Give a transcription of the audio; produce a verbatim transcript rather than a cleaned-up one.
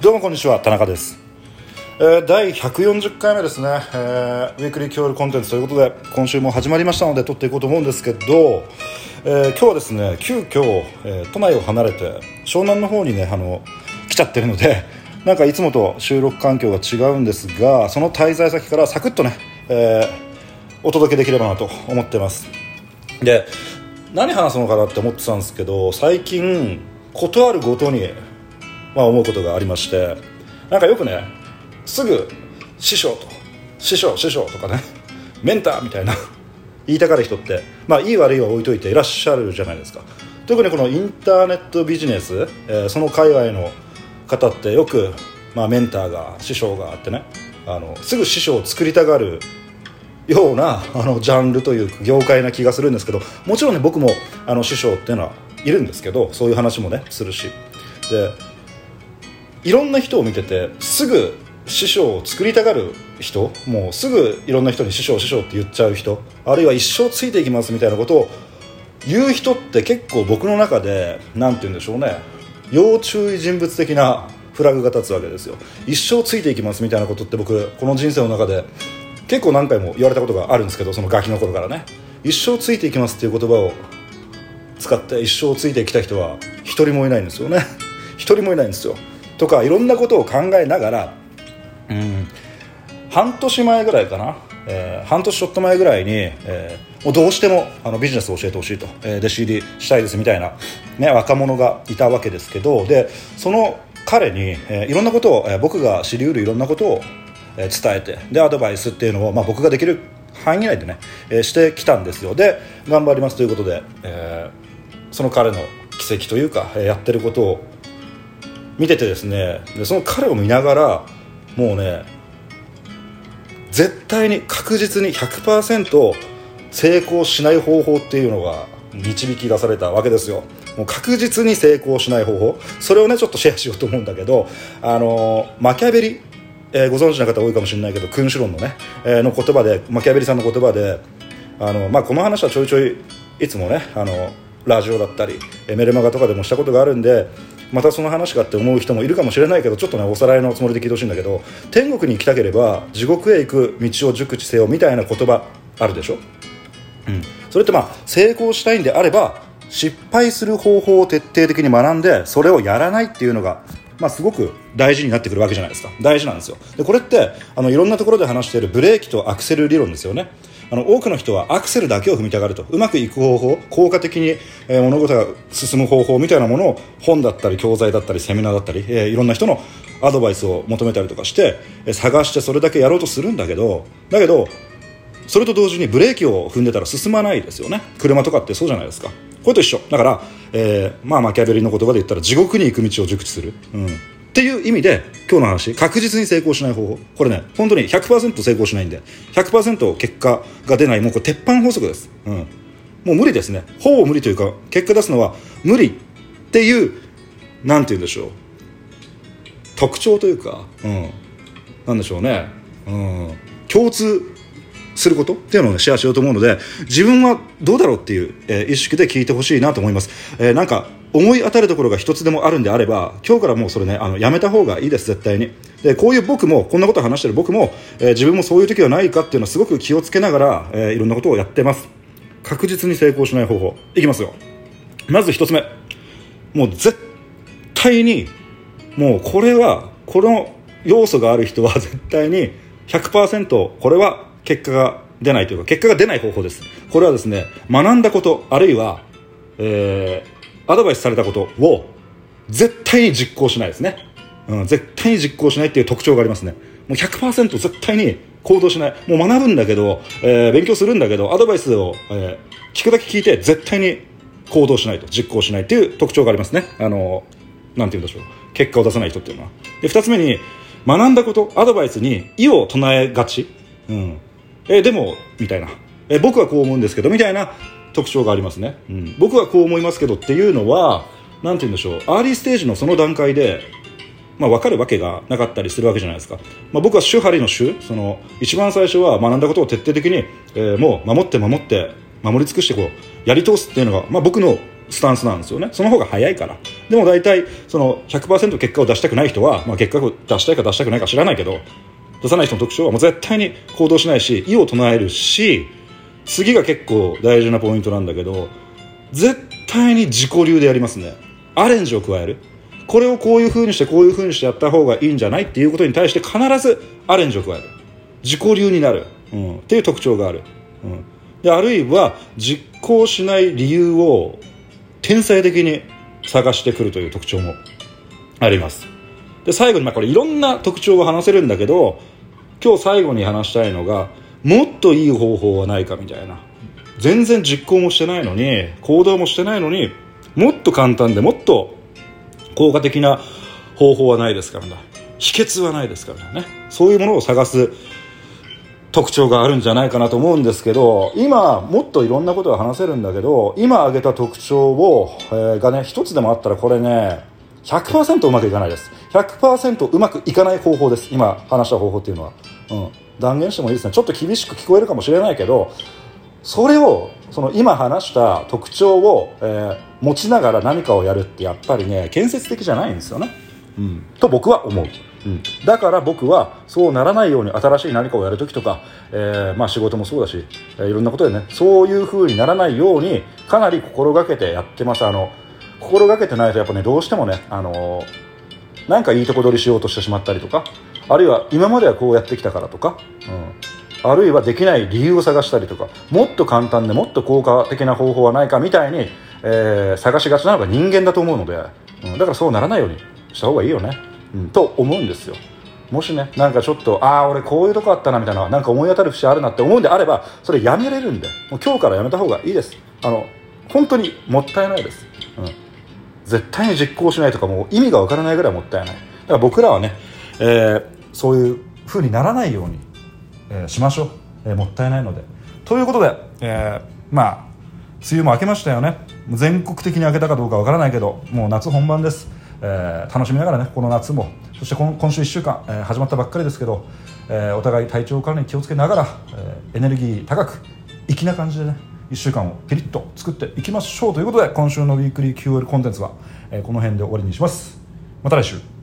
どうもこんにちは、田中です。えー、だいひゃくよんじゅっかいめですね、えー、ウィークリー教養コンテンツということで今週も始まりましたので撮っていこうと思うんですけど、えー、今日はですね急遽、えー、都内を離れて湘南の方にねあの来ちゃってるので、なんかいつもと収録環境が違うんですが、その滞在先からサクッとね、えー、お届けできればなと思ってます。で、何話すのかなって思ってたんですけど、最近ことあるごとに、まあ、思うことがありまして、なんかよくねすぐ師匠と師匠師匠とかねメンターみたいな言いたがる人って、まあいい悪いは置いといていらっしゃるじゃないですか。特にこのインターネットビジネス、えー、その界隈の方ってよく、まあ、メンターが師匠があってね、あのすぐ師匠を作りたがるようなあのジャンルというか業界な気がするんですけど、もちろんね僕もあの師匠っていうのはいるんですけど、そういう話もねするし、でいろんな人を見ててすぐ師匠を作りたがる人、もうすぐいろんな人に師匠師匠って言っちゃう人、あるいは一生ついていきますみたいなことを言う人って結構僕の中でなんて言うんでしょうね、要注意人物的なフラグが立つわけですよ。一生ついていきますみたいなことって僕この人生の中で結構何回も言われたことがあるんですけど、そのガキの頃からね、一生ついていきますっていう言葉を使って一生ついてきた人は一人もいないんですよね一人もいないんですよ。とかいろんなことを考えながら、うん、半年前ぐらいかな、えー、半年ちょっと前ぐらいに、えー、もうどうしてもあのビジネスを教えてほしいと、えー、弟子入りしたいですみたいな、ね、若者がいたわけですけど、でその彼に、えー、いろんなことを、えー、僕が知り得るいろんなことを、えー、伝えて、でアドバイスっていうのを、まあ、僕ができる範囲内でね、えー、してきたんですよ。で頑張りますということで、えー、その彼の奇跡というか、えー、やってることを見ててですね、でその彼を見ながらもうね絶対に確実に ひゃくパーセント 成功しない方法っていうのが導き出されたわけですよ。もう確実に成功しない方法、それをねちょっとシェアしようと思うんだけど、あのマキャベリ、えー、ご存知の方多いかもしれないけど、君主論のね、えー、の言葉で、マキャベリさんの言葉で、あの、まあ、この話はちょいちょいいつもねあのラジオだったりメルマガとかでもしたことがあるんで、またその話かって思う人もいるかもしれないけど、ちょっとねおさらいのつもりで聞いてほしいんだけど、天国に行きたければ地獄へ行く道を熟知せよみたいな言葉あるでしょ、うん、それってまあ成功したいんであれば失敗する方法を徹底的に学んでそれをやらないっていうのが、まあ、すごく大事になってくるわけじゃないですか。大事なんですよ。でこれってあのいろんなところで話しているブレーキとアクセル理論ですよね。あの多くの人はアクセルだけを踏みたがると、うまくいく方法、効果的に、えー、物事が進む方法みたいなものを本だったり教材だったりセミナーだったり、えー、いろんな人のアドバイスを求めたりとかして、えー、探してそれだけやろうとするんだけど、だけどそれと同時にブレーキを踏んでたら進まないですよね。車とかってそうじゃないですか。これと一緒だから、えーまあ、マキャベリの言葉で言ったら地獄に行く道を熟知する、うん、っていう意味で今日の話、確実に成功しない方法、これね本当に ひゃくパーセント 成功しないんで ひゃくパーセント 結果が出ない、もうこれ鉄板法則です、うん、もう無理ですね。ほぼ無理というか結果出すのは無理っていうなんて言うんでしょう、特徴というか、うん、なんでしょうね、うん、共通することっていうのを、ね、シェアしようと思うので、自分はどうだろうっていう、えー、意識で聞いてほしいなと思います、えー、なんか思い当たるところが一つでもあるんであれば今日からもうそれねあのやめた方がいいです、絶対に。でこういう僕もこんなことを話してる僕も、えー、自分もそういう時はないかっていうのはすごく気をつけながら、えー、いろんなことをやってます。確実に成功しない方法いきますよ。まず一つ目、もう絶対にもうこれはこの要素がある人は絶対に ひゃくパーセント これは結果が出ないというか結果が出ない方法です。これはですね、学んだことあるいは、えー、アドバイスされたことを絶対に実行しないですね、うん、絶対に実行しないっていう特徴がありますね。もう ひゃくパーセント 絶対に行動しない。もう学ぶんだけど、えー、勉強するんだけどアドバイスを、えー、聞くだけ聞いて絶対に行動しないと、実行しないっていう特徴がありますね。あのなんて言うんでしょう、結果を出さない人っていうのは。で二つ目に、学んだことアドバイスに異を唱えがち、うんえー、でもみたいな、えー、僕はこう思うんですけどみたいな特徴がありますね、うん、僕はこう思いますけどっていうのはなんて言うんでしょう、アーリーステージのその段階で、まあ、分かるわけがなかったりするわけじゃないですか、まあ、僕は主張りの主、その一番最初は学んだことを徹底的に、えー、もう守って守って守り尽くしてこうやり通すっていうのが、まあ、僕のスタンスなんですよね。その方が早いから、 でも大体その ひゃくパーセント 結果を出したくない人は、まあ、結果を出したいか出したくないか知らないけど、出さない人の特徴はもう絶対に行動しないし、異を唱えるし、次が結構大事なポイントなんだけど、絶対に自己流でやりますね。アレンジを加える。これをこういう風にしてこういう風にしてやった方がいいんじゃないっていうことに対して必ずアレンジを加える。自己流になる、うん、っていう特徴がある、うん、であるいは実行しない理由を天才的に探してくるという特徴もあります。で最後に、まあこれいろんな特徴が話せるんだけど、今日最後に話したいのが、もっといい方法はないかみたいな。全然実行もしてないのに、行動もしてないのに、もっと簡単でもっと効果的な方法はないですからね。秘訣はないですからね。そういうものを探す特徴があるんじゃないかなと思うんですけど、今もっといろんなことが話せるんだけど、今挙げた特徴を、えー、がね一つでもあったら、これね ひゃくパーセント うまくいかないです。 ひゃくパーセント うまくいかない方法です。今話した方法っていうのは、うん、断言してもいいですね。ちょっと厳しく聞こえるかもしれないけど、それをその今話した特徴を、えー、持ちながら何かをやるってやっぱりね建設的じゃないんですよね、うん、と僕は思う。うん、だから僕はそうならないように新しい何かをやるときとか、えーまあ、仕事もそうだし、えー、いろんなことでね、そういう風にならないようにかなり心がけてやってます。あの心がけてないとやっぱね、どうしてもね、あのー、なんかいいとこ取りしようとしてしまったりとか、あるいは今まではこうやってきたからとか、うん、あるいはできない理由を探したりとか、もっと簡単でもっと効果的な方法はないかみたいに、えー、探しがちなのが人間だと思うので、うん、だからそうならないようにした方がいいよね、うん、と思うんですよ。もしね、なんかちょっとああ俺こういうとこあったなみたいな、なんか思い当たる節あるなって思うんであれば、それやめれるんで、もう今日からやめた方がいいです。あの本当にもったいないです、うん、絶対に実行しないとかもう意味がわからないぐらいもったいない。だから僕らはね、えー、そういう風にならないように、えー、しましょう、えー、もったいないので。ということで、えー、まあ梅雨も明けましたよね。全国的に明けたかどうかわからないけど、もう夏本番です。えー、楽しみながらね、この夏も、そして今、今週いっしゅうかん、えー、始まったばっかりですけど、えー、お互い体調管理に気をつけながら、えー、エネルギー高く粋な感じでね、いっしゅうかんをピリッと作っていきましょうということで、今週のウィークリー キューエル コンテンツは、えー、この辺で終わりにします。また来週。